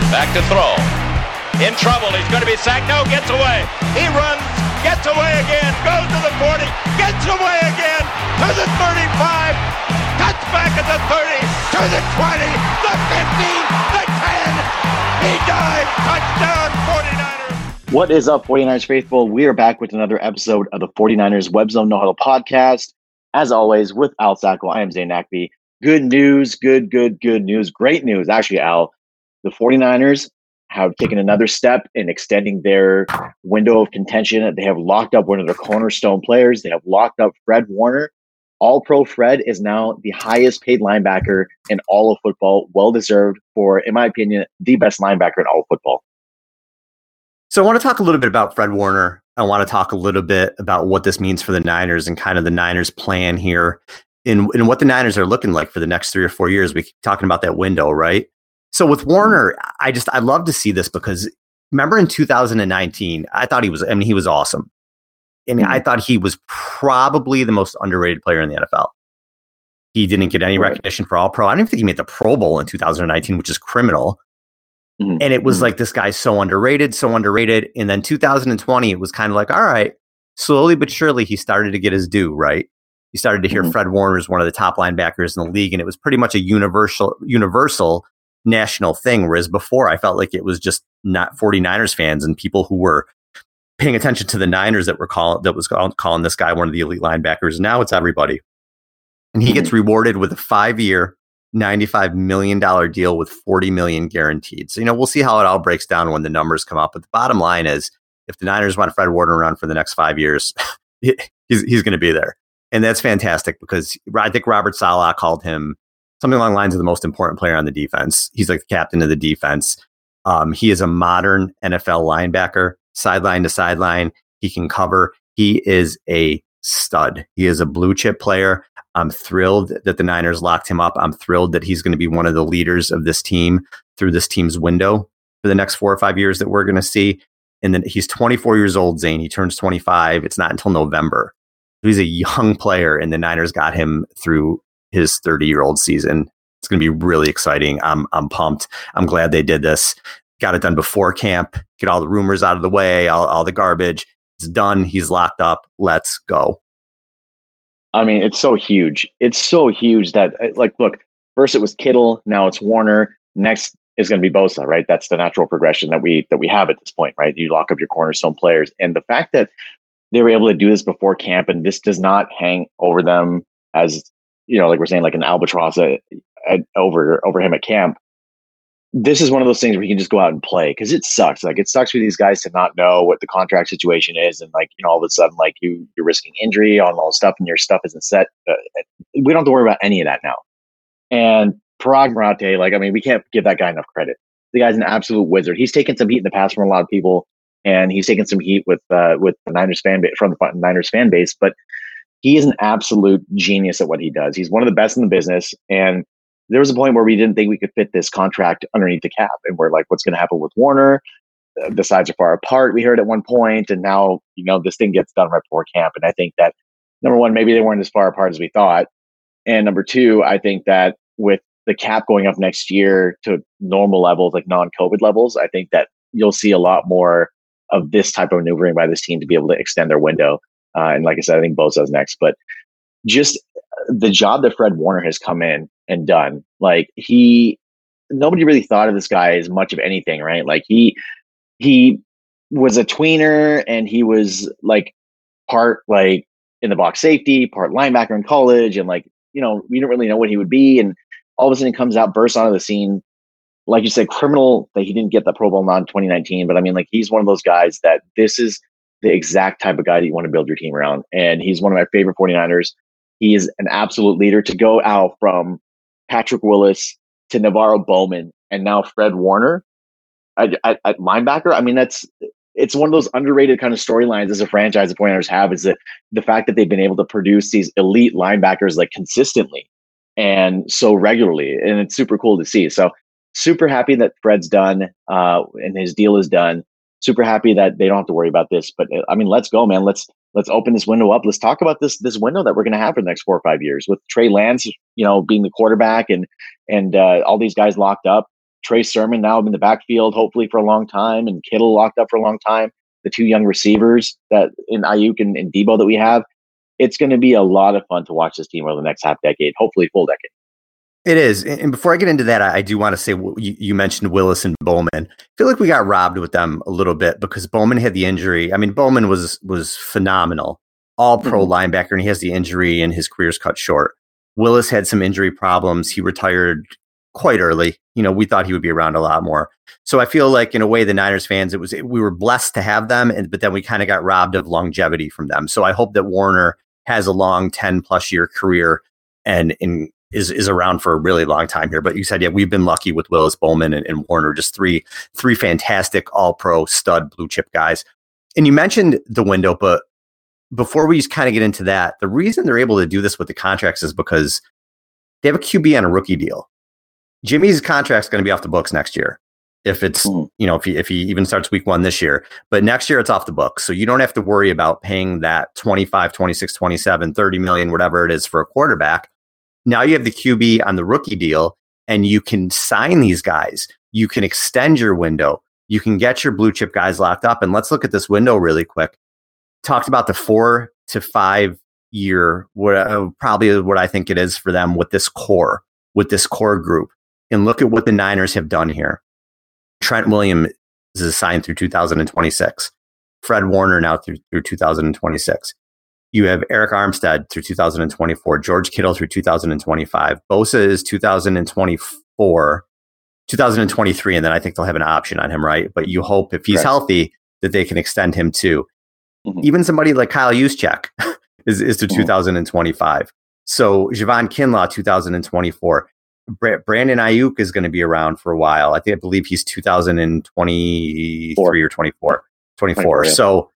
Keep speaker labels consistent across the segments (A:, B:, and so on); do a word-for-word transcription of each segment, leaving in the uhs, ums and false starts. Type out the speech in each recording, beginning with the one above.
A: Back to throw. In trouble. He's going to be sacked. No, gets away. He runs, gets away again, goes to the forty, gets away again, to the thirty-five, cuts back at the thirty, to the twenty, the fifteen, the ten. He dives. Touchdown, forty-niners.
B: What is up, forty-niners faithful? We are back with another episode of the forty-niners Web Zone No Huddle podcast. As always, with Al Sacco, I am Zane Nackby. Good news, good, good, good news. Great news, actually, Al. The forty-niners have taken another step in extending their window of contention. They have locked up one of their cornerstone players. They have locked up Fred Warner. All-Pro Fred is now the highest paid linebacker in all of football. Well-deserved for, in my opinion, the best linebacker in all of football.
C: So I want to talk a little bit about Fred Warner. I want to talk a little bit about what this means for the Niners and kind of the Niners plan here and, and what the Niners are looking like for the next three or four years. We keep talking about that window, right? So with Warner, I just, I love to see this because remember in two thousand nineteen, I thought he was, I mean, he was awesome. And mm-hmm. I thought he was probably the most underrated player in the N F L. He didn't get any right. recognition for All Pro. I don't even think he made the Pro Bowl in two thousand nineteen, which is criminal. Mm-hmm. And it was mm-hmm. like, this guy's so underrated, so underrated. And then two thousand twenty, it was kind of like, all right, slowly but surely he started to get his due, right? You started to hear mm-hmm. Fred Warner is one of the top linebackers in the league. And it was pretty much a universal, universal national thing. Whereas before I felt like it was just not forty-niners fans and people who were paying attention to the Niners that were calling, that was call, calling this guy one of the elite linebackers. Now it's everybody. And he mm-hmm. gets rewarded with a five-year, ninety-five million dollars deal with forty million dollars guaranteed. So, you know, we'll see how it all breaks down when the numbers come up. But the bottom line is, if the Niners want Fred Warner around for the next five years, he's, he's going to be there. And that's fantastic because I think Robert Saleh called him something along the lines of the most important player on the defense. He's like the captain of the defense. Um, he is a modern N F L linebacker, sideline to sideline. He can cover. He is a stud. He is a blue chip player. I'm thrilled that the Niners locked him up. I'm thrilled that he's going to be one of the leaders of this team through this team's window for the next four or five years that we're going to see. And then he's twenty-four years old, Zane. He turns twenty-five. It's not until November. He's a young player, and the Niners got him through his thirty-year-old season. It's going to be really exciting. I'm I'm pumped. I'm glad they did this. Got it done before camp. Get all the rumors out of the way, all, all the garbage. It's done. He's locked up. Let's go.
B: I mean, it's so huge. It's so huge that, like, look, first it was Kittle. Now it's Warner. Next is going to be Bosa, right? That's the natural progression that we that we have at this point, right? You lock up your cornerstone players. And the fact that they were able to do this before camp and this does not hang over them as, you know, like we're saying, like an albatross at, at, over over him at camp. This is one of those things where you can just go out and play because it sucks. Like it sucks for these guys to not know what the contract situation is, and like you know, all of a sudden, like you you're risking injury on all this stuff, and your stuff isn't set. Uh, we don't have to worry about any of that now. And Parag Marate, like I mean, we can't give that guy enough credit. The guy's an absolute wizard. He's taken some heat in the past from a lot of people, and he's taken some heat with uh, with the Niners fan base from the Niners fan base, but. He is an absolute genius at what he does. He's one of the best in the business. And there was a point where we didn't think we could fit this contract underneath the cap. And we're like, what's going to happen with Warner? Uh, the sides are far apart, we heard at one point. And now, you know, this thing gets done right before camp. And I think that, number one, maybe they weren't as far apart as we thought. And number two, I think that with the cap going up next year to normal levels, like non-COVID levels, I think that you'll see a lot more of this type of maneuvering by this team to be able to extend their window. Uh, and like I said, I think Bosa's next, but just the job that Fred Warner has come in and done, like he, nobody really thought of this guy as much of anything, right? Like he, he was a tweener and he was like part like in the box safety, part linebacker in college. And like, you know, we didn't really know what he would be. And all of a sudden he comes out, bursts onto the scene. Like you said, criminal that he didn't get the Pro Bowl nod in twenty nineteen, but I mean, like he's one of those guys that this is the exact type of guy that you want to build your team around. And he's one of my favorite forty-niners. He is an absolute leader to go out from Patrick Willis to Navarro Bowman and now Fred Warner at, at, at linebacker. I mean, that's, it's one of those underrated kind of storylines as a franchise the forty-niners have, is that the fact that they've been able to produce these elite linebackers like consistently and so regularly. And it's super cool to see. So super happy that Fred's done uh, and his deal is done. Super happy that they don't have to worry about this, but I mean, let's go, man. Let's let's open this window up. Let's talk about this this window that we're going to have for the next four or five years with Trey Lance, you know, being the quarterback and and uh, all these guys locked up. Trey Sermon now in the backfield, hopefully for a long time, and Kittle locked up for a long time. The two young receivers that in Ayuk and, and Debo that we have, it's going to be a lot of fun to watch this team over the next half decade, hopefully full decade.
C: It is. And before I get into that, I do want to say you, you mentioned Willis and Bowman. I feel like we got robbed with them a little bit because Bowman had the injury. I mean, Bowman was was phenomenal, all pro mm-hmm. linebacker, and he has the injury and his career's cut short. Willis had some injury problems. He retired quite early. You know, we thought he would be around a lot more. So I feel like in a way, the Niners fans, it was we were blessed to have them, and but then we kind of got robbed of longevity from them. So I hope that Warner has a long ten plus year career and in is is around for a really long time here. But you said, yeah, we've been lucky with Willis, Bowman, and, and Warner, just three three fantastic all pro stud blue chip guys. And you mentioned the window, but before we just kind of get into that, the reason they're able to do this with the contracts is because they have a Q B on a rookie deal. Jimmy's contract's going to be off the books next year. If it's, mm. you know, if he, if he even starts week one this year, but next year it's off the books. So you don't have to worry about paying that twenty-five, twenty-six, twenty-seven, thirty million, whatever it is for a quarterback. Now you have the Q B on the rookie deal and you can sign these guys. You can extend your window. You can get your blue chip guys locked up. And let's look at this window really quick. Talked about the four to five year, what uh, probably what I think it is for them with this core, with this core group. And look at what the Niners have done here. Trent Williams is signed through two thousand twenty-six. Fred Warner now through, through two thousand twenty-six. You have Eric Armstead through two thousand twenty-four. George Kittle through two thousand twenty-five. Bosa is two thousand twenty-four, two thousand twenty-three, and then I think they'll have an option on him, right? But you hope if he's right. healthy that they can extend him too. Mm-hmm. Even somebody like Kyle Juszczyk is, is to mm-hmm. two thousand twenty-five. So Javon Kinlaw, two thousand twenty-four. Brandon Ayuk is going to be around for a while. I think I believe he's two thousand twenty-three Four. or twenty-four. twenty-four. twenty-four yeah. So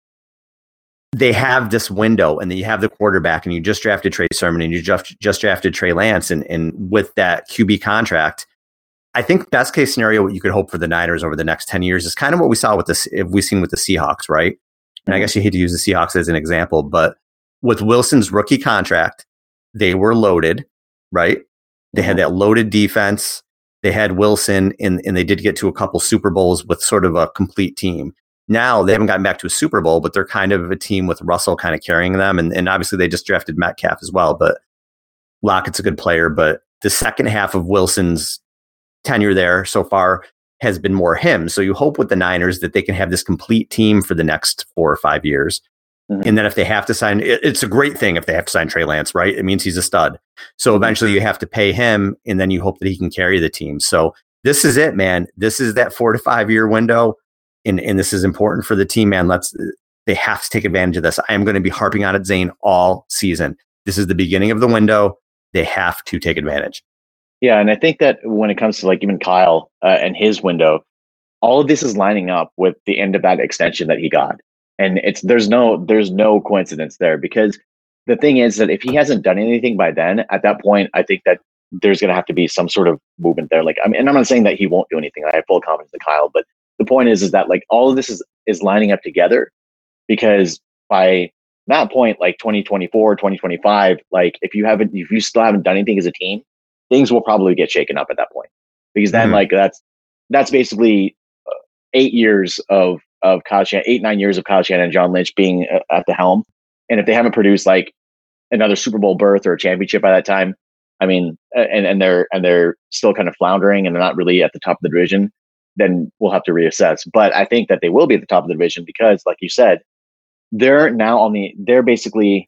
C: they have this window, and then you have the quarterback, and you just drafted Trey Sermon, and you just just drafted Trey Lance, and and with that Q B contract, I think best case scenario, what you could hope for the Niners over the next ten years is kind of what we saw with this. If we've seen with the Seahawks, right? And I guess you hate to use the Seahawks as an example, but with Wilson's rookie contract, they were loaded, right? They had that loaded defense. They had Wilson, and, and they did get to a couple Super Bowls with sort of a complete team. Now they haven't gotten back to a Super Bowl, but they're kind of a team with Russell kind of carrying them. And, and obviously they just drafted Metcalf as well, but Lockett's a good player. But the second half of Wilson's tenure there so far has been more him. So you hope with the Niners that they can have this complete team for the next four or five years. Mm-hmm. And then if they have to sign, it, it's a great thing if they have to sign Trey Lance, right? It means he's a stud. So eventually you have to pay him, and then you hope that he can carry the team. So this is it, man. This is that four to five year window. And, and this is important for the team, man. Let's, they have to take advantage of this. I am going to be harping on it, Zane, all season. This is the beginning of the window. They have to take advantage.
B: Yeah. And I think that when it comes to like even Kyle uh, and his window, all of this is lining up with the end of that extension that he got. And it's, there's no, there's no coincidence there, because the thing is that if he hasn't done anything by then, at that point, I think that there's going to have to be some sort of movement there. Like, I mean, and I'm not saying that he won't do anything. I have full confidence in Kyle, but the point is, is that like all of this is, is lining up together, because by that point, like twenty twenty-four, twenty twenty-five, like if you haven't, if you still haven't done anything as a team, things will probably get shaken up at that point, because then mm-hmm. like that's, that's basically uh, eight years of, of Kyle Shanahan, eight, nine years of Kyle Shanahan and John Lynch being uh, at the helm. And if they haven't produced like another Super Bowl berth or a championship by that time, I mean, and, and they're, and they're still kind of floundering and they're not really at the top of the division, then we'll have to reassess. But I think that they will be at the top of the division because, like you said, they're now on the, they're basically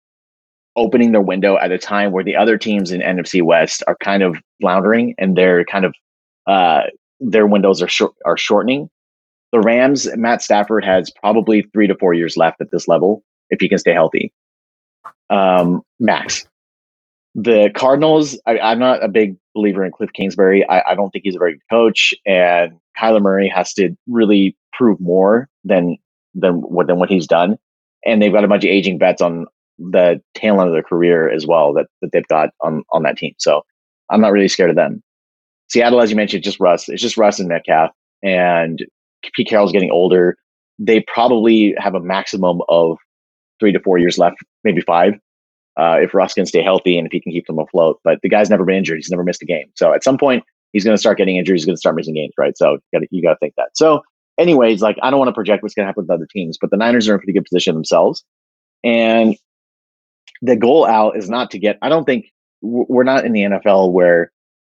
B: opening their window at a time where the other teams in N F C West are kind of floundering, and they're kind of, uh, their windows are short, are shortening. The Rams, Matt Stafford has probably three to four years left at this level if he can stay healthy. Um, max. The Cardinals, I, I'm not a big believer in Cliff Kingsbury. I, I don't think he's a very good coach, and Kyler Murray has to really prove more than than what than what he's done. And they've got a bunch of aging vets on the tail end of their career as well that, that they've got on, on that team. So I'm not really scared of them. Seattle, as you mentioned, just Russ. It's just Russ and Metcalf, and Pete Carroll's getting older. They probably have a maximum of three to four years left, maybe five, uh, if Russ can stay healthy and if he can keep them afloat. But the guy's never been injured. He's never missed a game. So at some point, he's going to start getting injuries. He's going to start missing games, right? So you got you got to think that. So, anyways, like I don't want to project what's going to happen with other teams, but the Niners are in a pretty good position themselves, and the goal out is not to get. I don't think we're not in the N F L where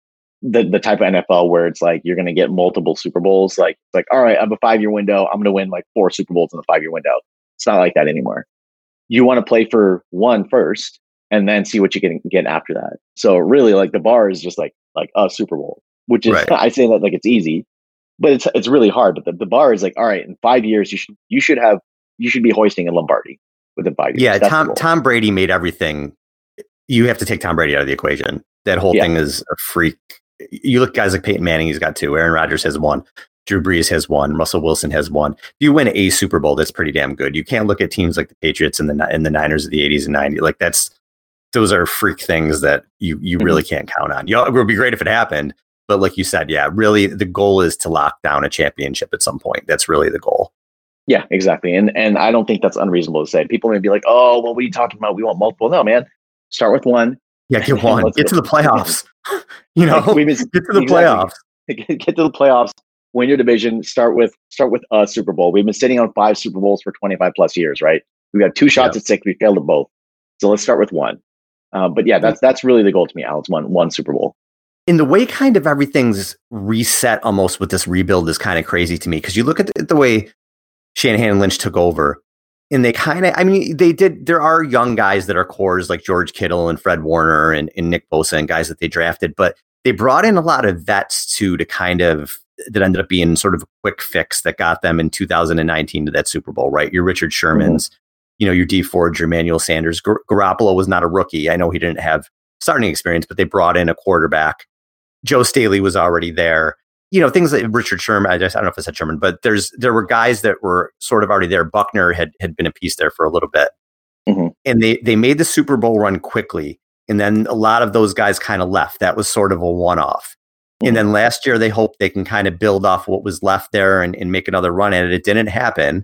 B: the the type of N F L where it's like you're going to get multiple Super Bowls. Like like all right, I have a five year window. I'm going to win like four Super Bowls in a five year window. It's not like that anymore. You want to play for one first, and then see what you can get after that. So really, like the bar is just like like a Super Bowl, which is right. I say that like it's easy, but it's it's really hard. But the, the bar is like, all right, in five years you should you should have you should be hoisting a Lombardi within five years.
C: Yeah,
B: That's
C: Tom Tom Brady made everything. You have to take Tom Brady out of the equation. That whole yeah. thing is a freak. You look at guys like Peyton Manning, he's got two. Aaron Rodgers has one. Drew Brees has one. Russell Wilson has one. If you win a Super Bowl, that's pretty damn good. You can't look at teams like the Patriots and the and the Niners of the eighties and nineties. Like that's those are freak things that you you mm-hmm. really can't count on. You know, it would be great if it happened, but like you said, yeah, really the goal is to lock down a championship at some point. That's really the goal.
B: Yeah, exactly. And and I don't think that's unreasonable to say. People may be like, oh, well, what are you talking about? We want multiple. No, man. Start with one.
C: Yeah, get one. Get to the playoffs. You know,
B: like, been,
C: get to the
B: exactly.
C: playoffs.
B: Get to the playoffs. Win your division. Start with start with a Super Bowl. We've been sitting on five Super Bowls for twenty-five plus years, right? We've got two shots yeah. at six. We failed at both. So let's start with one. Uh, but yeah, that's that's really the goal to me, Alex. One one Super Bowl.
C: In the way kind of everything's reset almost with this rebuild is kind of crazy to me because you look at the, the way Shanahan and Lynch took over. And they kind of, I mean, they did, there are young guys that are cores like George Kittle and Fred Warner and, and Nick Bosa and guys that they drafted, but they brought in a lot of vets too to kind of, that ended up being sort of a quick fix that got them in two thousand nineteen to that Super Bowl, right? Your Richard Shermans, mm-hmm. you know, your Dee Ford, your Emmanuel Sanders. Gar- Garoppolo was not a rookie. I know he didn't have starting experience, but they brought in a quarterback. Joe Staley was already there. You know, things like Richard Sherman, I, just, I don't know if I said Sherman, but there's there were guys that were sort of already there. Buckner had had been a piece there for a little bit. Mm-hmm. And they they made the Super Bowl run quickly. And then a lot of those guys kind of left. That was sort of a one-off. Mm-hmm. And then last year, they hoped they can kind of build off what was left there and, and make another run at it. It didn't happen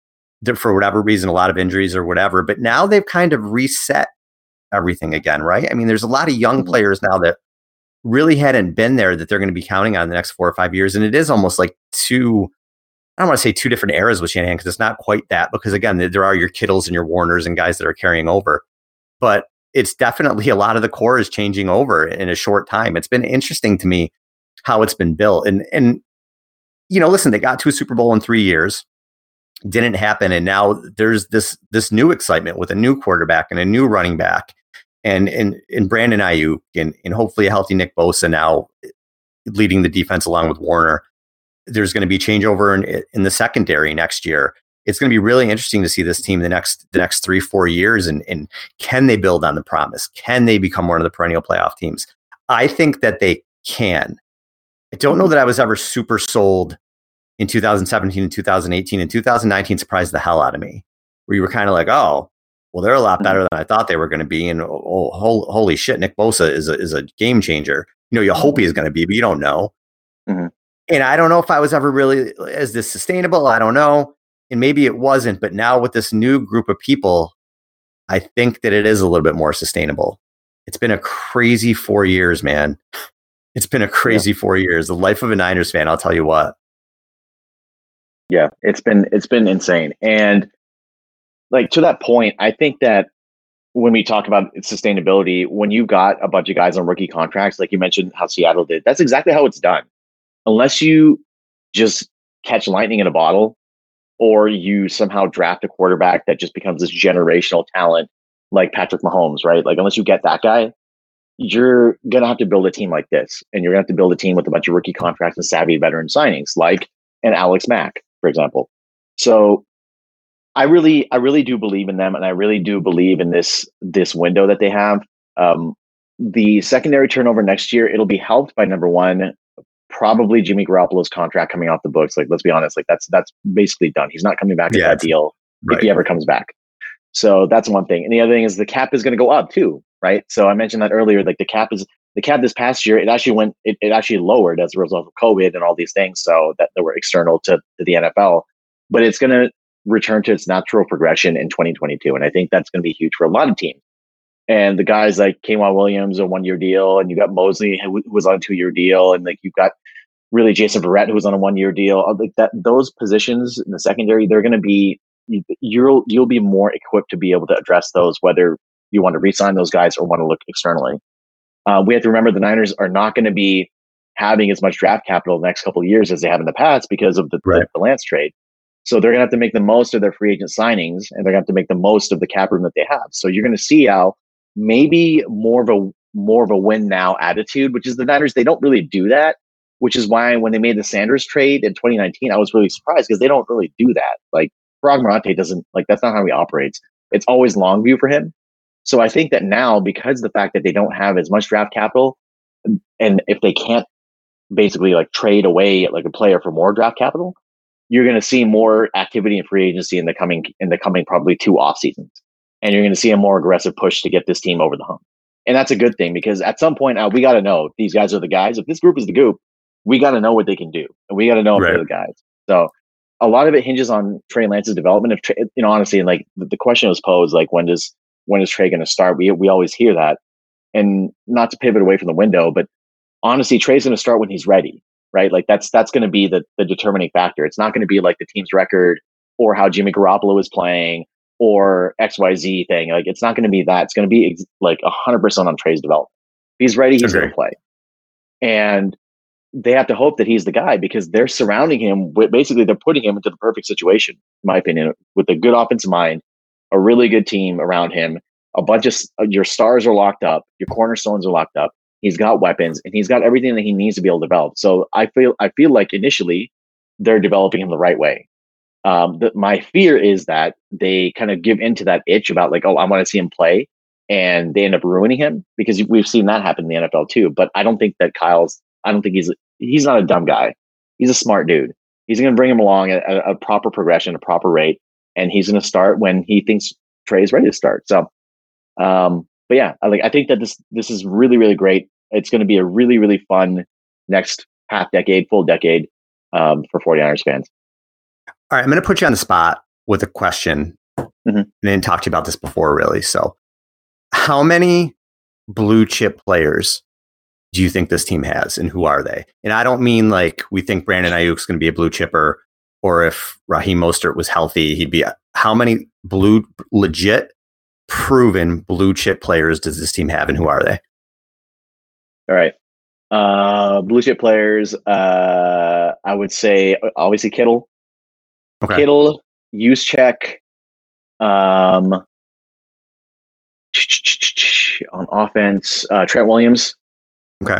C: for whatever reason, a lot of injuries or whatever. But now they've kind of reset everything again, right? I mean, there's a lot of young mm-hmm. players now that really hadn't been there that they're going to be counting on in the next four or five years. And it is almost like two, I don't want to say two different eras with Shanahan because it's not quite that because again, there are your Kittles and your Warners and guys that are carrying over, but it's definitely a lot of the core is changing over in a short time. It's been interesting to me how it's been built. And, and, you know, listen, they got to a Super Bowl in three years, didn't happen. And now there's this, this new excitement with a new quarterback and a new running back. And and and Brandon Ayuk and, and hopefully a healthy Nick Bosa now leading the defense along with Warner. There's going to be changeover in, in the secondary next year. It's going to be really interesting to see this team the next the next three, four years. And, and can they build on the promise? Can they become one of the perennial playoff teams? I think that they can. I don't know that I was ever super sold in two thousand seventeen and two thousand eighteen. And two thousand nineteen surprised the hell out of me, where you were kind of like, oh, well, they're a lot better than I thought they were going to be. And oh, oh, holy shit, Nick Bosa is a, is a game changer. You know, you hope he is going to be, but you don't know. Mm-hmm. And I don't know if I was ever really, is this sustainable? I don't know. And maybe it wasn't. But now with this new group of people, I think that it is a little bit more sustainable. It's been a crazy four years, man. It's been a crazy yeah. four years. The life of a Niners fan, I'll tell you what.
B: Yeah, it's been it's been insane. And like to that point, I think that when we talk about sustainability, when you got a bunch of guys on rookie contracts, like you mentioned how Seattle did, that's exactly how it's done. Unless you just catch lightning in a bottle or you somehow draft a quarterback that just becomes this generational talent like Patrick Mahomes, right? Like unless you get that guy, you're going to have to build a team like this. And you're going to have to build a team with a bunch of rookie contracts and savvy veteran signings like an Alex Mack, for example. So I really, I really do believe in them, and I really do believe in this this window that they have. Um, the secondary turnover next year, it'll be helped by number one, probably Jimmy Garoppolo's contract coming off the books. Like, let's be honest, like that's that's basically done. He's not coming back yeah, with that deal right. if he ever comes back. So that's one thing. And the other thing is the cap is going to go up too, right? So I mentioned that earlier. Like the cap is the cap this past year, it actually went, it, it actually lowered as a result of COVID and all these things. So that, that were external to, to the N F L, but it's going to return to its natural progression in twenty twenty-two. And I think that's going to be huge for a lot of teams. And the guys like K'Waun Williams, a one-year deal, and you got Mosley who was on a two-year deal, and like you've got really Jason Verrett who was on a one-year deal. Like that, those positions in the secondary, they're going to be you'll you'll be more equipped to be able to address those, whether you want to re-sign those guys or want to look externally. Uh, we have to remember the Niners are not going to be having as much draft capital the next couple of years as they have in the past because of the, right. the, the Lance trade. So they're going to have to make the most of their free agent signings, and they're going to have to make the most of the cap room that they have. So you're going to see how maybe more of a more of a win now attitude, which is the Niners. They don't really do that, which is why when they made the Sanders trade in twenty nineteen, I was really surprised because they don't really do that. Like Parag Marante doesn't like that's not how he operates. It's always long view for him. So I think that now, because of the fact that they don't have as much draft capital, and if they can't basically like trade away like a player for more draft capital, you're going to see more activity in free agency in the coming in the coming probably two off seasons, and you're going to see a more aggressive push to get this team over the hump. And that's a good thing because at some point uh, we got to know these guys are the guys. If this group is the goop, we got to know what they can do, and we got to know if right. they're the guys. So a lot of it hinges on Trey Lance's development. If Trey, you know, honestly, and like the, the question was posed, like when does when is Trey going to start? We we always hear that, and not to pivot away from the window, but honestly, Trey's going to start when he's ready, right? Like that's that's going to be the the determining factor. It's not going to be like the team's record or how Jimmy Garoppolo is playing or X Y Z thing. Like it's not going to be that. It's going to be ex- like one hundred percent on Trey's development. If he's ready, he's going to play. And they have to hope that he's the guy because they're surrounding him with basically they're putting him into the perfect situation, in my opinion, with a good offensive mind, a really good team around him, a bunch of your stars are locked up, your cornerstones are locked up. He's got weapons and he's got everything that he needs to be able to develop. So I feel I feel like initially they're developing him the right way. Um, the, my fear is that they kind of give into that itch about like, oh, I want to see him play, and they end up ruining him because we've seen that happen in the N F L too. But I don't think that Kyle's. I don't think he's he's not a dumb guy. He's a smart dude. He's going to bring him along at a, a proper progression, a proper rate, and he's going to start when he thinks Trey is ready to start. So, um, but yeah, I like I think that this this is really really great. It's going to be a really really fun next half decade, full decade um, for 49ers fans.
C: All right, I'm going to put you on the spot with a question. Mm-hmm. I didn't talk to you about this before, really. So, how many blue chip players do you think this team has, and who are they? And I don't mean like we think Brandon Ayuk's going to be a blue chipper, or if Raheem Mostert was healthy, he'd be. A, how many blue, legit, proven blue chip players does this team have, and who are they?
B: All right, uh, blue chip players. Uh, I would say obviously Kittle. Okay. Kittle, Juszczyk, um, on offense, uh, Trent Williams.
C: Okay.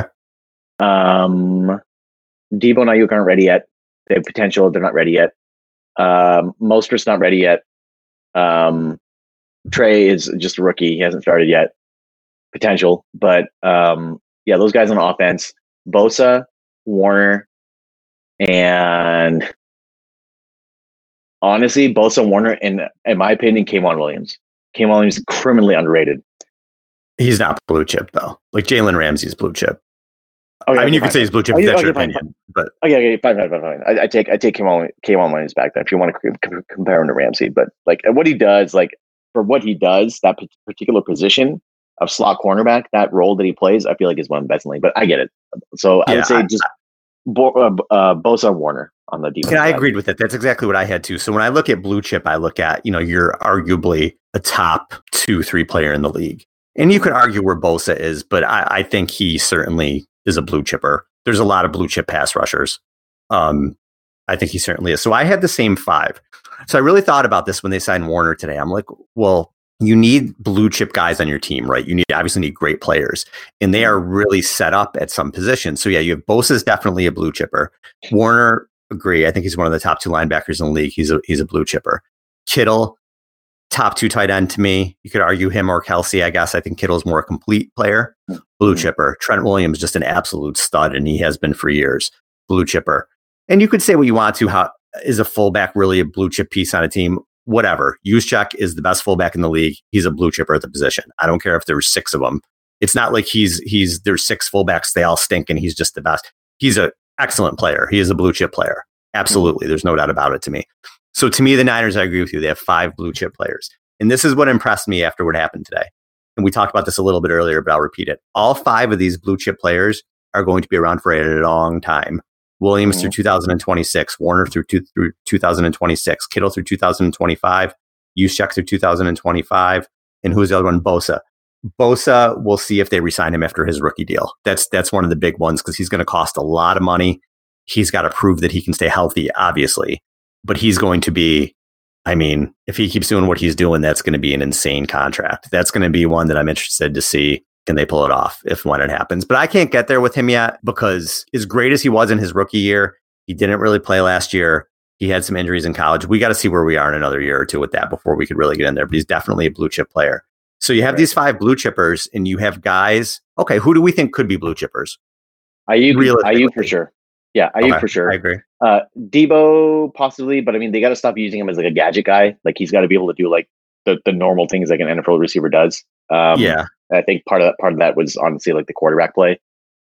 B: Um, Deebo and Ayuk aren't ready yet. They have potential. They're not ready yet. Um, Mostert's not ready yet. Um, Trey is just a rookie. He hasn't started yet. Potential. But um, yeah, those guys on offense, Bosa, Warner, and honestly, Bosa, Warner, and in my opinion, K'Waun Williams. K'Waun Williams is criminally underrated.
C: He's not blue chip though. Like Jalen Ramsey's blue chip.
B: Okay,
C: I mean,
B: okay,
C: you could
B: fine.
C: say he's blue chip.
B: Okay,
C: That's
B: okay,
C: your
B: fine,
C: opinion.
B: Fine.
C: But
B: okay, okay, fine, fine, fine, fine. I, I take I take K'Waun K'Waun Williams back. Then, if you want to c- compare him to Ramsey, but like what he does, like for what he does, that particular position of slot cornerback, that role that he plays, I feel like is one of the best in the league. But I get it. So I
C: yeah,
B: would say
C: I,
B: just Bo, uh, uh, Bosa, Warner on the defense.
C: Yeah, I
B: side.
C: agreed with it. That's exactly what I had too. So when I look at blue chip, I look at, you know, you're arguably a top two, three player in the league. And you could argue where Bosa is, but I, I think he certainly is a blue chipper. There's a lot of blue chip pass rushers. Um, I think he certainly is. So I had the same five. So I really thought about this when they signed Warner today. I'm like, well, you need blue chip guys on your team, right? You need obviously need great players, and they are really set up at some positions. So yeah, you have Bosa is definitely a blue chipper. Warner, agree. I think he's one of the top two linebackers in the league. He's a he's a blue chipper. Kittle, top two tight end to me. You could argue him or Kelsey, I guess. I think Kittle's more a complete player. Blue chipper. Trent Williams, just an absolute stud, and he has been for years. Blue chipper. And you could say what you want to. How is a fullback really a blue chip piece on a team? Whatever. Juszczyk is the best fullback in the league. He's a blue chipper at the position. I don't care if there's six of them. It's not like he's he's there's six fullbacks. They all stink, and he's just the best. He's an excellent player. He is a blue chip player. Absolutely. There's no doubt about it to me. So to me, the Niners, I agree with you. They have five blue chip players. And this is what impressed me after what happened today. and we talked about this a little bit earlier, but I'll repeat it. All five of these blue chip players are going to be around for a long time. Williams mm-hmm. through two thousand twenty-six, Warner through, two, through two thousand twenty-six, Kittle through two thousand twenty-five, Juszczyk through two thousand twenty-five, and who's the other one? Bosa. Bosa, we'll see if they resign him after his rookie deal. That's that's one of the big ones because he's going to cost a lot of money. He's got to prove that he can stay healthy, obviously, but he's going to be, I mean, if he keeps doing what he's doing, that's going to be an insane contract. That's going to be one that I'm interested to see. Can they pull it off if when it happens? But I can't get there with him yet because as great as he was in his rookie year, he didn't really play last year. He had some injuries in college. We got to see where we are in another year or two with that before we could really get in there. But he's definitely a blue chip player. So you have right. these five blue chippers and you have guys. Okay, who do we think could be blue chippers?
B: Ayuk, Ayuk for sure. Yeah, Ayuk
C: okay,
B: for sure.
C: I agree.
B: Uh, Debo possibly, but I mean, they got to stop using him as like a gadget guy. Like he's got to be able to do like the, the normal things like an N F L receiver does. Um,
C: yeah.
B: I think part of that part of that was honestly like the quarterback play.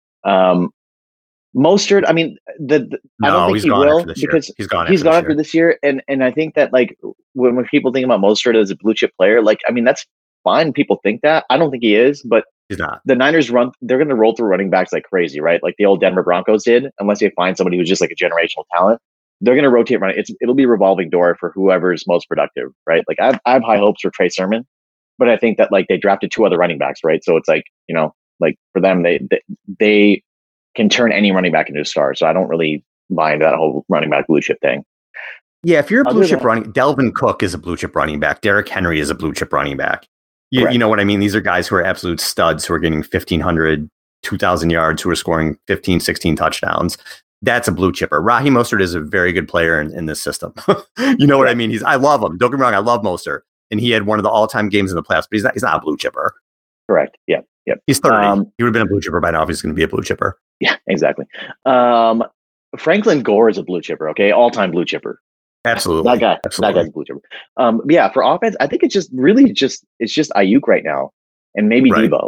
B: Um, Mostert, I mean, the, the
C: no,
B: I don't think
C: he's
B: he
C: gone
B: will
C: after this
B: because
C: year. he's gone.
B: He's
C: after
B: gone
C: this
B: after
C: year.
B: this year, and and I think that like when when people think about Mostert as a blue chip player, like I mean that's fine. People think that. I don't think he is, but
C: he's not.
B: The Niners run. They're going to roll through running backs like crazy, right? Like the old Denver Broncos did. Unless they find somebody who's just like a generational talent, they're going to rotate running. It's it'll be a revolving door for whoever's most productive, right? Like I have, I have high hopes for Trey Sermon. But I think that like they drafted two other running backs, right? So it's like, you know, like for them, they they, they can turn any running back into a star. So I don't really buy into that whole running back blue chip thing.
C: Yeah, if you're a blue
B: Other
C: chip
B: than,
C: running, Delvin Cook is a blue chip running back. Derrick Henry is a blue chip running back. You, you know what I mean? These are guys who are absolute studs who are getting fifteen hundred, two thousand yards, who are scoring fifteen, sixteen touchdowns. That's a blue chipper. Raheem Mostert is a very good player in, in this system. You know what I mean? He's I love him. Don't get me wrong. I love Mostert. And he had one of the all-time games in the playoffs, but he's not, he's not a blue chipper.
B: Correct. Yeah. Yep.
C: He's thirty.
B: Um,
C: he would have been a blue chipper by now if he's going to be a blue chipper.
B: Yeah, exactly. Um, Franklin Gore is a blue chipper, okay? All-time blue chipper.
C: Absolutely.
B: That guy.
C: Absolutely.
B: That guy's a blue chipper. Um, yeah, for offense, I think it's just really just it's just Ayuk right now and maybe
C: right.
B: Debo.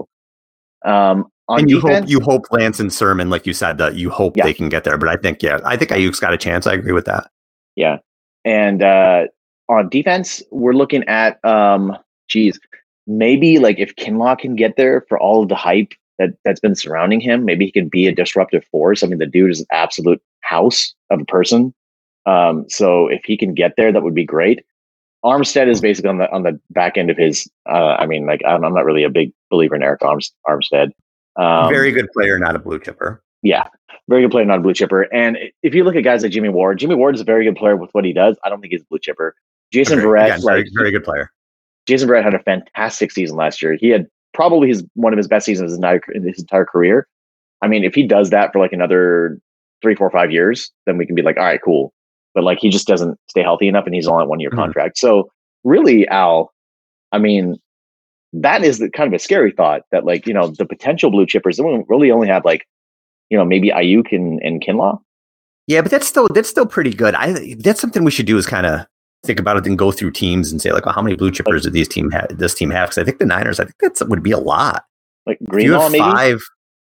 B: Um, on
C: and you
B: defense,
C: hope you hope Lance and Sermon, like you said, that you hope
B: yeah.
C: they can get there. But I think, yeah, I think Ayuk's got a chance. I agree with that.
B: Yeah. And uh, on defense, we're looking at um geez, maybe like if Kinlaw can get there for all of the hype that, that's been surrounding him, maybe he can be a disruptive force. I mean, the dude is an absolute house of a person. Um, so if he can get there, that would be great. Armstead is basically on the on the back end of his. Uh, I mean, like I'm, I'm not really a big believer in Eric Arms, Armstead. Um,
C: very good player, not a blue chipper.
B: Yeah, very good player, not a blue chipper. And if you look at guys like Jimmy Ward, Jimmy Ward is a very good player with what he does. I don't think he's a blue chipper. Jason
C: Agreed.
B: Verrett,
C: Again,
B: like
C: very, very good player.
B: Jason Verrett had a fantastic season last year. He had probably his one of his best seasons in his entire, in his entire career. I mean, if he does that for like another three, four, five years, then we can be like, all right, cool. But like, he just doesn't stay healthy enough, and he's on a one year mm-hmm. contract. So really, Al, I mean, that is the kind of a scary thought that like, you know, the potential blue chippers, they really only have like, you know, maybe Ayuk and, and Kinlaw.
C: Yeah, but that's still that's still pretty good. I that's something we should do is kind of think about it and go through teams and say like, well, how many blue chippers did these team have? This team have? Because I think the Niners, I think that would be a lot.
B: Like Greenlaw, maybe
C: five.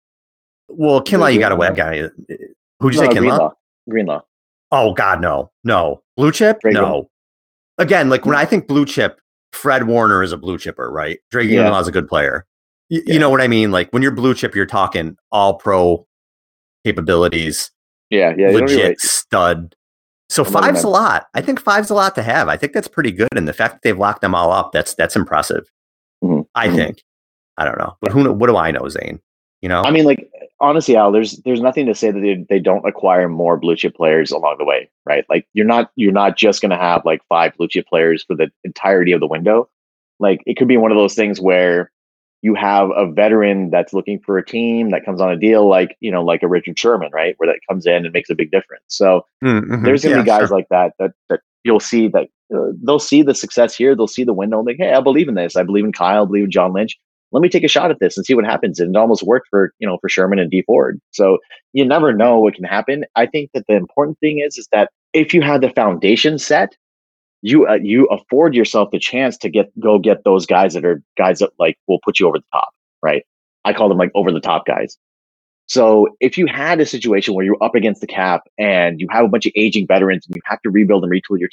C: Well, Kinlaw, you got a web guy. Who'd you
B: no,
C: say, Kinlaw?
B: Greenlaw. Greenlaw.
C: Oh God, no, no blue chip,
B: Drake
C: no.
B: Greenlaw.
C: Again, like when I think blue chip, Fred Warner is a blue chipper, right? Drake
B: yeah.
C: Greenlaw is a good player. Y-
B: yeah.
C: You know what I mean? Like when you're blue chip, you're talking all pro capabilities.
B: Yeah, yeah,
C: legit
B: right.
C: stud. So
B: I'm
C: five's a lot. I think five's a lot to have. I think that's pretty good, and the fact that they've locked them all up, that's that's impressive.
B: Mm-hmm.
C: I
B: mm-hmm.
C: think. I don't know, but who? What do I know, Zane? You know,
B: I mean, like honestly, Al, there's there's nothing to say that they, they don't acquire more blue chip players along the way, right? Like you're not you're not just going to have like five blue chip players for the entirety of the window. Like it could be one of those things where you have a veteran that's looking for a team that comes on a deal like, you know, like a Richard Sherman, right? Where that comes in and makes a big difference. So
C: mm-hmm.
B: there's going to
C: yeah,
B: be guys
C: sure.
B: like that, that, that you'll see that uh, they'll see the success here. They'll see the window and think, hey, I believe in this. I believe in Kyle, I believe in John Lynch. Let me take a shot at this and see what happens. And it almost worked for, you know, for Sherman and Dee Ford. So you never know what can happen. I think that the important thing is, is that if you have the foundation set, you uh, you afford yourself the chance to get go get those guys that are guys that like will put you over the top, right? I call them like over the top guys. So if you had a situation where you're up against the cap and you have a bunch of aging veterans and you have to rebuild and retool your team,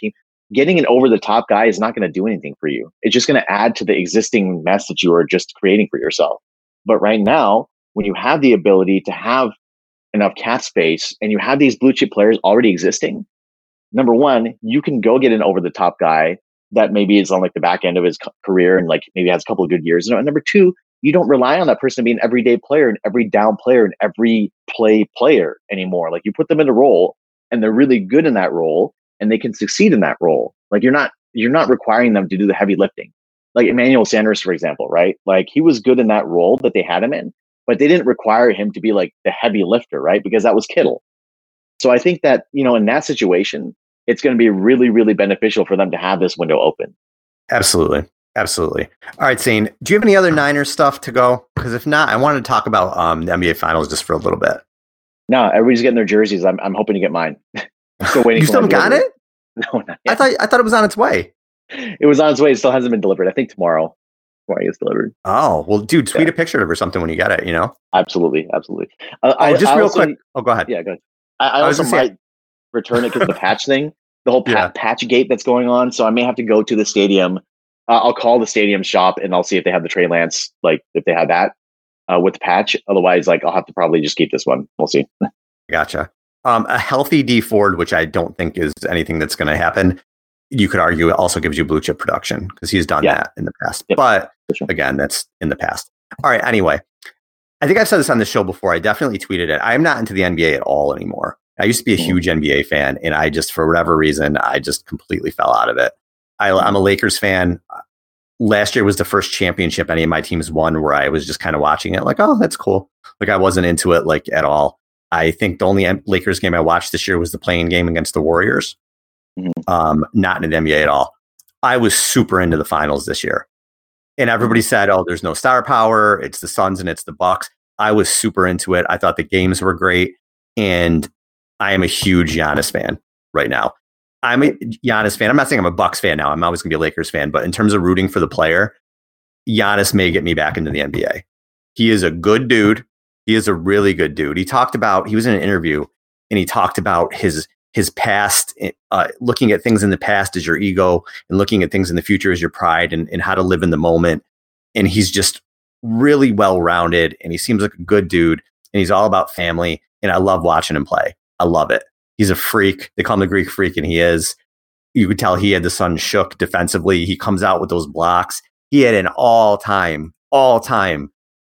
B: getting an over-the-top guy is not going to do anything for you. It's just going to add to the existing mess that you are just creating for yourself. But right now, when you have the ability to have enough cap space and you have these blue chip players already existing, number one, you can go get an over-the-top guy that maybe is on like the back end of his career and like maybe has a couple of good years. And number two, you don't rely on that person to be an everyday player and every down player and every play player anymore. Like you put them in a role and they're really good in that role and they can succeed in that role. Like you're not, you're not requiring them to do the heavy lifting. Like Emmanuel Sanders, for example, right? Like he was good in that role that they had him in, but they didn't require him to be like the heavy lifter, right? Because that was Kittle. So I think that, you know, in that situation, it's going to be really, really beneficial for them to have this window open.
C: Absolutely. Absolutely. All right, Zane, do you have any other Niners stuff to go? Because if not, I wanted to talk about um, the N B A Finals just for a little bit.
B: No, everybody's getting their jerseys. I'm I'm hoping to get mine. I'm still waiting.
C: You still haven't gotten it?
B: No, not
C: I
B: yet.
C: thought I thought it was on its way.
B: It was on its way. It still hasn't been delivered. I think tomorrow. Tomorrow it gets delivered.
C: Oh, well, dude, tweet
B: Yeah.
C: a picture of it or something when you get it, you know?
B: Absolutely, absolutely. Uh,
C: Oh,
B: I,
C: just
B: I
C: real
B: also,
C: quick. Oh, go ahead.
B: Yeah, go ahead. I, I
C: I was
B: also
C: gonna say-
B: might return it because the patch thing, the whole pa-
C: Yeah.
B: patch gate that's going on. So I may have to go to the stadium. Uh, I'll call the stadium shop and I'll see if they have the Trey Lance, like if they have that uh, with the patch. Otherwise, like I'll have to probably just keep this one. We'll see.
C: Gotcha. Um, a healthy D Ford, which I don't think is anything that's going to happen. You could argue it also gives you blue chip production because he's done
B: Yeah.
C: that in the past.
B: Yep,
C: but
B: for sure.
C: again, that's in the past. All right. Anyway, I think I've said this on the show before. I definitely tweeted it. I'm not into the N B A at all anymore. I used to be a
B: Mhm.
C: huge N B A fan, and I just, for whatever reason, I just completely fell out of it. I, I'm a Lakers fan. Last year was the first championship any of my teams won where I was just kind of watching it like, oh, that's cool. Like I wasn't into it like at all. I think the only M- Lakers game I watched this year was the playing game against the Warriors.
B: Mhm.
C: Um, not in the N B A at all. I was super into the finals this year. And everybody said, oh, there's no star power. It's the Suns and it's the Bucks. I was super into it. I thought the games were great. And I am a huge Giannis fan right now. I'm a Giannis fan. I'm not saying I'm a Bucks fan now. I'm always going to be a Lakers fan. But in terms of rooting for the player, Giannis may get me back into the N B A. He is a good dude. He is a really good dude. He talked about, he was in an interview and he talked about his his past, uh, looking at things in the past as your ego and looking at things in the future as your pride and, and how to live in the moment. And he's just really well-rounded and he seems like a good dude and he's all about family. And I love watching him play. I love it. He's a freak. They call him the Greek freak and he is. You could tell he had the Suns shook defensively. He comes out with those blocks. He had an all-time, all-time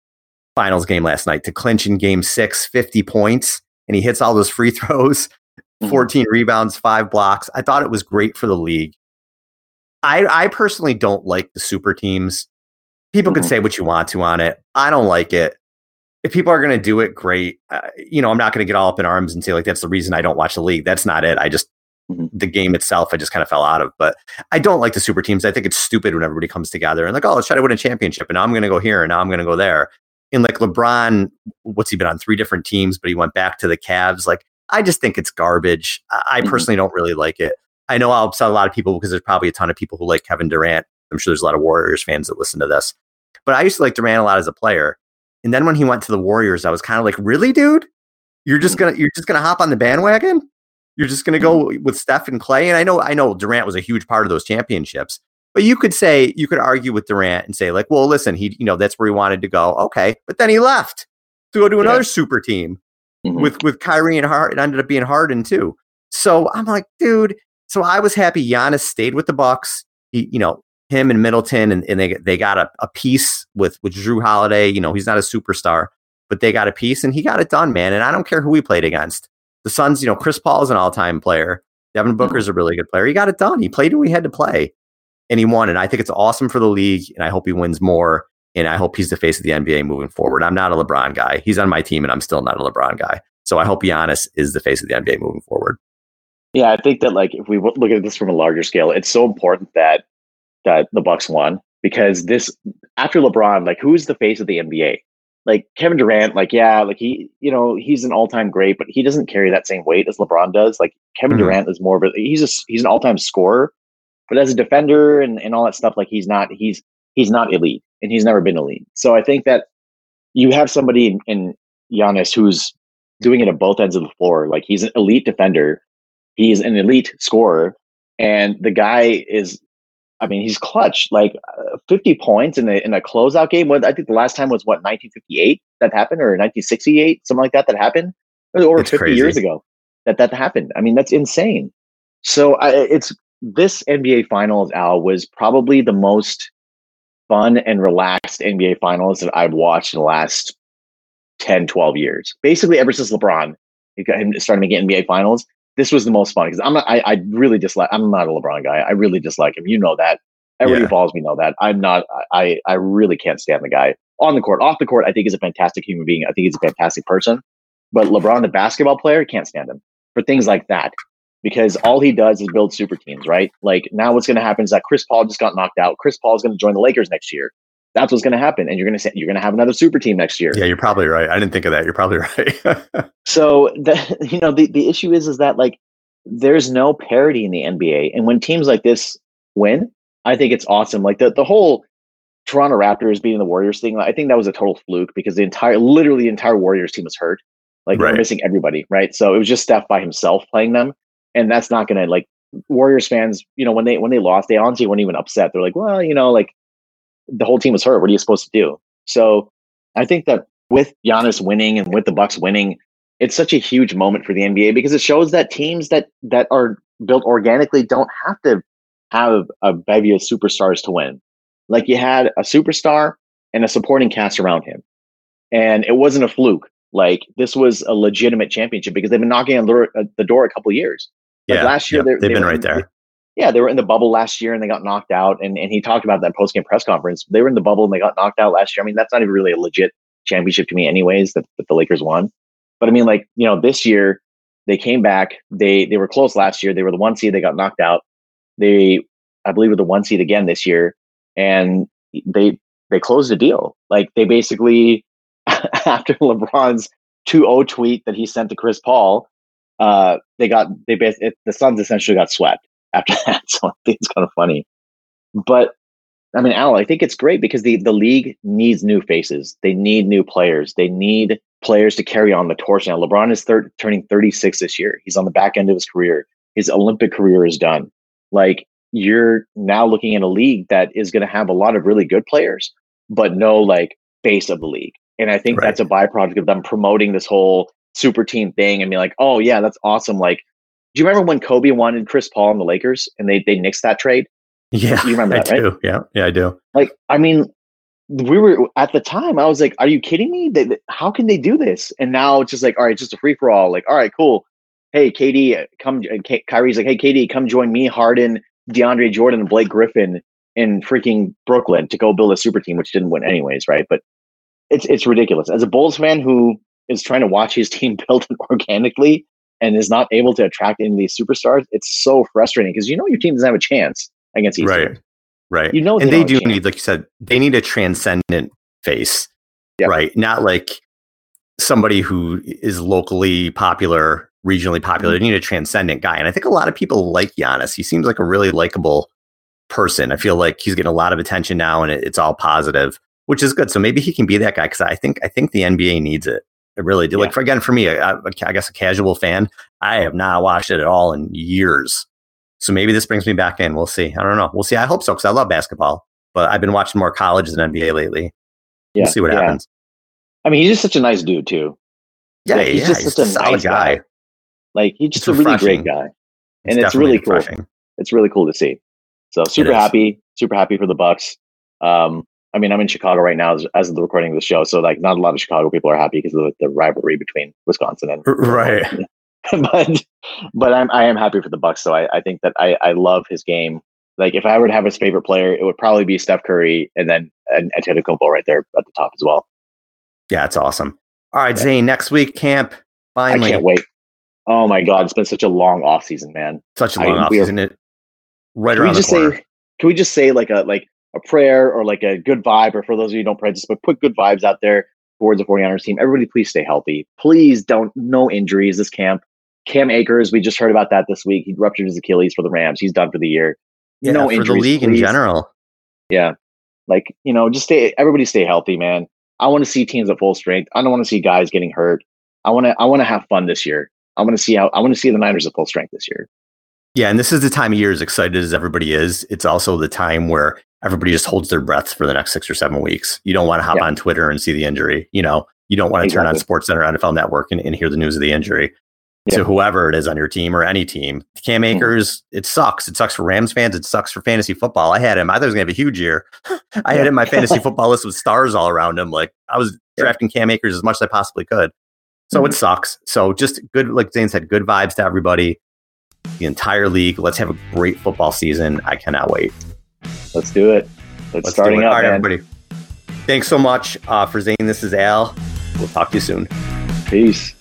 C: finals game last night to clinch in game six, fifty points. And he hits all those free throws. fourteen rebounds, five blocks. I thought it was great for the league. I, I personally don't like the super teams. People
B: Mhm.
C: can say what you want to on it. I don't like it. If people are going to do it, great. Uh, you know, I'm not going to get all up in arms and say like, that's the reason I don't watch the league. That's not it. I just,
B: Mhm.
C: the game itself, I just kind of fell out of. But I don't like the super teams. I think it's stupid when everybody comes together and like, oh, let's try to win a championship. And now I'm going to go here and now I'm going to go there. And like LeBron, what's he been on three different teams, but he went back to the Cavs. Like, I just think it's garbage. I, I
B: Mhm.
C: personally don't really like it. I know I'll upset a lot of people because there's probably a ton of people who like Kevin Durant. I'm sure there's a lot of Warriors fans that listen to this. But I used to like Durant a lot as a player. And then when he went to the Warriors, I was kind of like, really, dude? You're just gonna you're just gonna hop on the bandwagon? You're just gonna go with Steph and Clay? And I know I know Durant was a huge part of those championships. But you could say, you could argue with Durant and say, like, well, listen, he, you know, that's where he wanted to go. Okay. But then he left to go to another
B: Yeah.
C: super team
B: Mhm.
C: with, with Kyrie and Harden. It ended up being Harden too. So I'm like, dude. So I was happy Giannis stayed with the Bucks. He, you know, him and Middleton, and, and they they got a, a piece with, with Drew Holiday. You know, he's not a superstar, but they got a piece and he got it done, man. And I don't care who he played against. The Suns, you know, Chris Paul is an all-time player. Devin Booker's a really good player. He got it done. He played who he had to play. And he won. And I think it's awesome for the league. And I hope he wins more. And I hope he's the face of the N B A moving forward. I'm not a LeBron guy. He's on my team and I'm still not a LeBron guy. So I hope Giannis is the face of the N B A moving forward.
B: Yeah, I think that like if we w- look at this from a larger scale, it's so important that that the Bucks won because this after LeBron, like who's the face of the N B A? Like Kevin Durant, like yeah, like he, you know, he's an all-time great, but he doesn't carry that same weight as LeBron does. Like Kevin
C: Mhm.
B: Durant is more of a he's a he's an all-time scorer, but as a defender and, and all that stuff, like he's not he's he's not elite and he's never been elite. So I think that you have somebody in, in Giannis who's doing it at both ends of the floor. Like he's an elite defender, he's an elite scorer, And the guy is, I mean, he's clutch, like uh, fifty points in a, in a closeout game. What I think the last time was what, nineteen fifty-eight that happened, or nineteen sixty-eight, something like that, that happened. It was over
C: It's
B: fifty
C: crazy.
B: years ago that that happened. I mean, that's insane. So I, it's this N B A Finals, Al, was probably the most fun and relaxed N B A Finals that I've watched in the last ten, twelve years. Basically, ever since LeBron he got him started making N B A Finals, this was the most fun because I'm not. I, I really dislike. I'm not a LeBron guy. I really dislike him. You know that. Everybody
C: Yeah.
B: who follows me know that. I'm not. I I really can't stand the guy on the court. Off the court, I think he's a fantastic human being. I think he's a fantastic person. But LeBron, the basketball player, can't stand him for things like that because all he does is build super teams, right? Like now, what's going to happen is that Chris Paul just got knocked out. Chris Paul is going to join the Lakers next year. That's what's going to happen, and you're going to say you're going to have another super team next year.
C: Yeah, you're probably right. I didn't think of that. You're probably right.
B: So the you know the, the issue is is that like there's no parity in the N B A, and when teams like this win, I think it's awesome. Like the the whole Toronto Raptors beating the Warriors thing, I think that was a total fluke because the entire literally the entire Warriors team was hurt. Like
C: Right.
B: they're missing everybody, right? So it was just Steph by himself playing them, and that's not going to like Warriors fans. You know when they when they lost, they honestly weren't even upset. They're like, well, you know, like the whole team was hurt. What are you supposed to do? So I think that with Giannis winning and with the Bucks winning, it's such a huge moment for the N B A because it shows that teams that that are built organically don't have to have a bevy of superstars to win. Like you had a superstar and a supporting cast around him, and it wasn't a fluke. Like this was a legitimate championship because they've been knocking on the, uh, the door a couple of years. Like
C: yeah,
B: last year,
C: yeah,
B: they,
C: they've
B: they
C: been
B: were,
C: right there.
B: Yeah, they were in the bubble last year and they got knocked out. And, and he talked about that in post-game press conference. They were in the bubble and they got knocked out last year. I mean, that's not even really a legit championship to me anyways, that, that the Lakers won. But I mean, like, you know, this year they came back. They they were close last year. They were the one seed. They got knocked out. They, I believe, were the one seed again this year. And they they closed the deal. Like they basically, after LeBron's two oh tweet that he sent to Chris Paul, uh, they got, they basically, the Suns essentially got swept after that. So I think it's kind of funny. But I mean, Al, I think it's great because the, the league needs new faces. They need new players. They need players to carry on the torch now. LeBron is thir- turning thirty-six this year. He's on the back end of his career. His Olympic career is done. Like you're now looking at a league that is going to have a lot of really good players, but no like face of the league. And I think
C: Right.
B: that's a byproduct of them promoting this whole super team thing and be like, oh yeah, that's awesome. Like, do you remember when Kobe wanted Chris Paul and the Lakers and they they nixed that trade?
C: Yeah,
B: You remember
C: I
B: that, right?
C: do. Yeah, yeah, I do.
B: Like, I mean, we were at the time, I was like, are you kidding me? They, they- how can they do this? And now it's just like, all right, it's just a free for all. Like, all right, cool. Hey, K D, come. And K- Kyrie's like, hey, K D, come join me, Harden, DeAndre Jordan, and Blake Griffin in freaking Brooklyn to go build a super team, which didn't win anyways, right? But it's it's ridiculous. As a Bulls fan who is trying to watch his team build organically and is not able to attract any of these superstars, it's so frustrating because you know your team doesn't have a chance against these
C: Right.
B: teams.
C: Right.
B: You know
C: and
B: they
C: they
B: don't
C: do
B: have a
C: need,
B: chance.
C: like you said, they need a transcendent face.
B: Yep.
C: Right. Not like somebody who is locally popular, regionally popular.
B: Mm-hmm.
C: They need a transcendent guy. And I think a lot of people like Giannis. He seems like a really likable person. I feel like he's getting a lot of attention now and it, it's all positive, which is good. So maybe he can be that guy because I think I think the N B A needs it. I really do.
B: Yeah.
C: Like for, again, for me, I, I guess a casual fan, I have not watched it at all in years. So maybe this brings me back in. We'll see. I don't know. We'll see. I hope so because I love basketball, but I've been watching more college than N B A lately.
B: Yeah,
C: We'll see what
B: yeah.
C: happens.
B: I mean, he's just such a nice dude too.
C: Yeah,
B: Like, he's
C: yeah,
B: just
C: he's
B: such a
C: a solid
B: nice
C: guy.
B: guy. Like he's just
C: It's
B: a really great
C: refreshing.
B: guy,
C: It's
B: and it's really
C: definitely
B: cool.
C: refreshing.
B: It's really cool to see. So super
C: is.
B: happy, super happy for the Bucks. Um, I mean, I'm in Chicago right now as, as of the recording of the show, so like not a lot of Chicago people are happy because of the, the rivalry between Wisconsin and
C: Right.
B: but but I'm I am happy for the Bucks. So I, I think that I, I love his game. Like if I were to have his favorite player, it would probably be Steph Curry and then and Antetokounmpo right there at the top as well.
C: Yeah, it's awesome. All right,
B: Yeah.
C: Zane, next week, camp. Finally.
B: I can't wait. Oh my God, it's been such a long off season, man.
C: Such a
B: I-
C: long off
B: we are-
C: season. It right
B: Can we
C: around the
B: just
C: corner.
B: say can we just say like a like a prayer or like a good vibe, or for those of you who don't pray, just but put good vibes out there towards the 49ers team. Everybody please stay healthy. Please don't no injuries this camp. Cam Akers, we just heard about that this week. He ruptured his Achilles for the Rams. He's done for the year.
C: Yeah,
B: no
C: for
B: injuries,
C: the league in
B: please.
C: general.
B: Yeah. Like, you know, just stay everybody stay healthy, man. I want to see teams at full strength. I don't want to see guys getting hurt. I want to I want to have fun this year. I want to see how I want to see the Niners at full strength this year.
C: Yeah, and this is the time of year, as excited as everybody is, it's also the time where everybody just holds their breath for the next six or seven weeks. You don't want to hop yeah. on Twitter and see the injury. You know, you don't want to exactly. turn on SportsCenter, N F L Network, and, and hear the news of the injury. Yeah. To whoever it is on your team or any team. Cam Akers, mm-hmm. it sucks. It sucks for Rams fans. It sucks for fantasy football. I had him. I thought he was going to have a huge year. I had him in my fantasy football list with stars all around him. Like, I was drafting Cam Akers as much as I possibly could. So mm-hmm. it sucks. So just good, like Zane said, good vibes to everybody, the entire league. Let's have a great football season. I cannot wait.
B: Let's do it. It's Let's starting up, all right, man. Everybody.
C: Thanks so much uh, for Zane. This is Al. We'll talk to you soon.
B: Peace.